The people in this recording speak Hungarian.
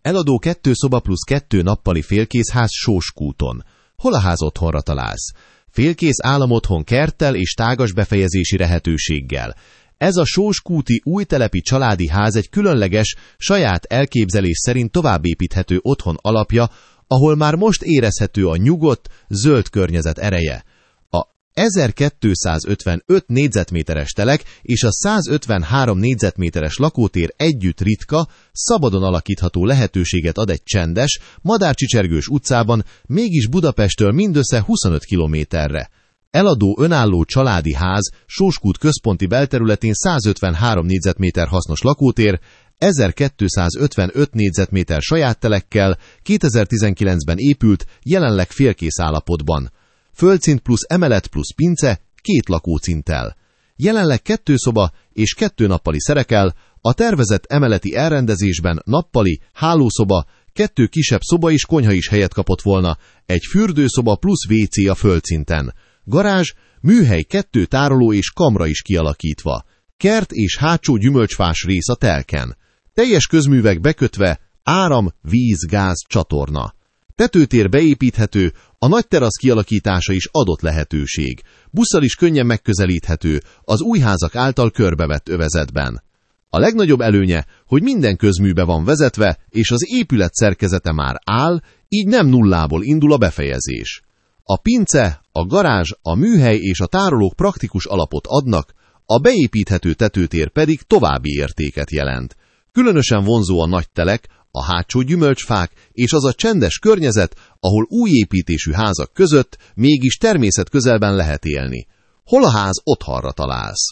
Eladó 2 szoba plusz 2 nappali félkész ház Sóskúton. Hol a ház otthonra találsz? Félkész államotthon kerttel és tágas befejezési lehetőséggel. Ez a sóskúti újtelepi családi ház egy különleges, saját elképzelés szerint továbbépíthető otthon alapja, ahol már most érezhető a nyugodt, zöld környezet ereje. A 1255 négyzetméteres telek és a 153 négyzetméteres lakótér együtt ritka, szabadon alakítható lehetőséget ad egy csendes, madárcsicsergős utcában, mégis Budapesttől mindössze 25 kilométerre. Eladó önálló családi ház Sóskút központi belterületén 153 négyzetméter hasznos lakótér, 1255 négyzetméter saját telekkel, 2019-ben épült, jelenleg félkész állapotban. Földszint plusz emelet plusz pince, 2 lakócinttel. Jelenleg 2 szoba és 2 nappali szerekel, a tervezett emeleti elrendezésben nappali, hálószoba, 2 kisebb szoba és konyha is helyet kapott volna, egy fürdőszoba plusz WC a földszinten. Garázs, műhely 2 tároló és kamra is kialakítva. Kert és hátsó gyümölcsfás rész a telken. Teljes közművek bekötve, áram, víz, gáz, csatorna. Tetőtér beépíthető, a nagy terasz kialakítása is adott lehetőség. Busszal is könnyen megközelíthető, az új házak által körbevett övezetben. A legnagyobb előnye, hogy minden közműbe van vezetve, és az épület szerkezete már áll, így nem nullából indul a befejezés. A pince, a garázs, a műhely és a tárolók praktikus alapot adnak, a beépíthető tetőtér pedig további értéket jelent. Különösen vonzó a nagy telek, a hátsó gyümölcsfák és az a csendes környezet, ahol új építésű házak között mégis természet közelben lehet élni. Hol a ház otthonra találsz?